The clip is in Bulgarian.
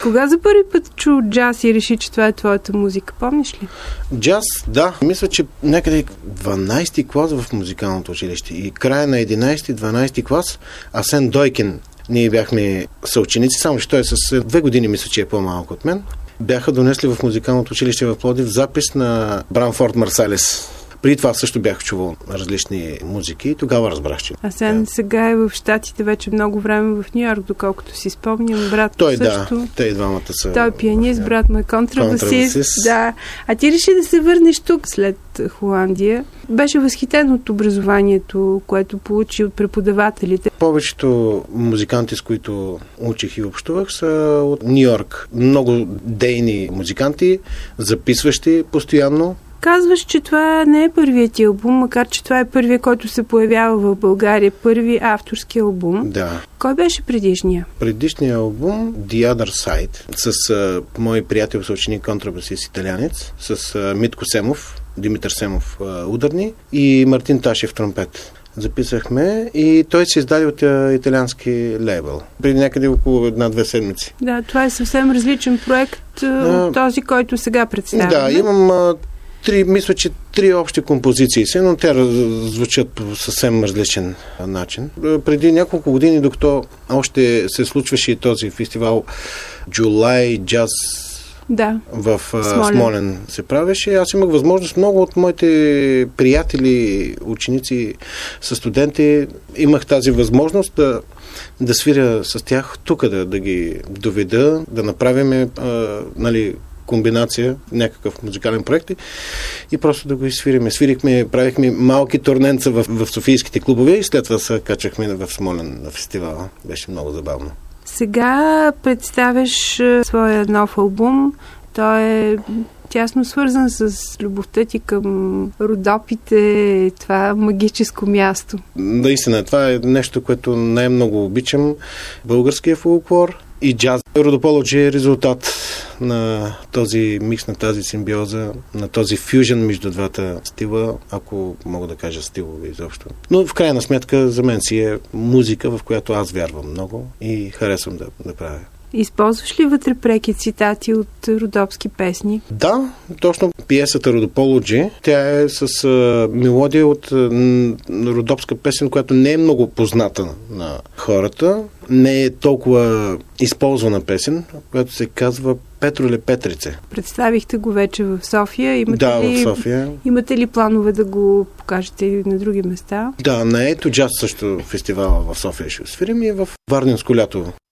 Кога за първи път чу джаз и реши, че това е твоята музика? Помниш ли? Джаз, да. Мисля, че някъде 12-ти клас в музикалното училище и края на 11-12 клас Асен Дойкин. Ние бяхме съученици, само че той е с 2 години, мисля, че е по-малко от мен. Бяха донесли в музикалното училище в Пловдив запис на Брамфорд Марсалис. Преди това също бях чувал различни музики и тогава разбрах, че... Асен сега е в Щатите вече много време в Ню-Йорк, доколкото си спомням. Брат той също. Да, те и двамата са... Той е пианист, брат му е контрабасист. Да. А ти реши да се върнеш тук след Холандия. Беше възхитен от образованието, което получи от преподавателите. Повечето музиканти, с които учих и общувах, са от Ню-Йорк. Много дейни музиканти, записващи постоянно. Казваш, че това не е първият ти албум, макар че това е първият, който се появява в България. Първи авторски албум. Да. Кой беше предишния? Предишният албум The Other Side с мой приятел, съученик контрабасист италянец, с Митко Семов, Димитър Семов ударни и Мартин Ташев тромпет. Записахме и той се издаде от италиански лейбъл. Преди някъде около 1-2 седмици. Да, това е съвсем различен проект от този, който сега представяме. Да, имам мисля, че 3 общи композиции са, но те звучат по съвсем различен начин. Преди няколко години, докато още се случваше този фестивал July Jazz в Смолен се правеше, аз имах възможност, много от моите приятели, ученици, със студенти, имах тази възможност да свиря с тях тук, да ги доведа, да направим комбинация, някакъв музикален проект и просто да го изсвириме. Свирихме, правихме малки турненца в софийските клубове и след това се качахме в Смолен на фестивала. Беше много забавно. Сега представяш своя нов албум. Той е тясно свързан с любовта ти към Родопите, това магическо място. Наистина, това е нещо, което най-много обичам. Българския фолклор и джаз. Родополоджи е резултат на този микс, на тази симбиоза, на този фюжън между двата стила, ако мога да кажа стилове изобщо. Но в крайна сметка за мен си е музика, в която аз вярвам много и харесвам да правя. Използваш ли вътре преки цитати от родопски песни? Да, точно пиесата Родополоджи. Тя е с мелодия от родопска песен, която не е много позната на хората. Не е толкова използвана песен, която се казва Петроле Петрице. Представихте го вече в София. В София. Имате ли планове да го покажете и на други места? Да, на Ето Джаз също фестивала в София ще свирим и в Варненско лято.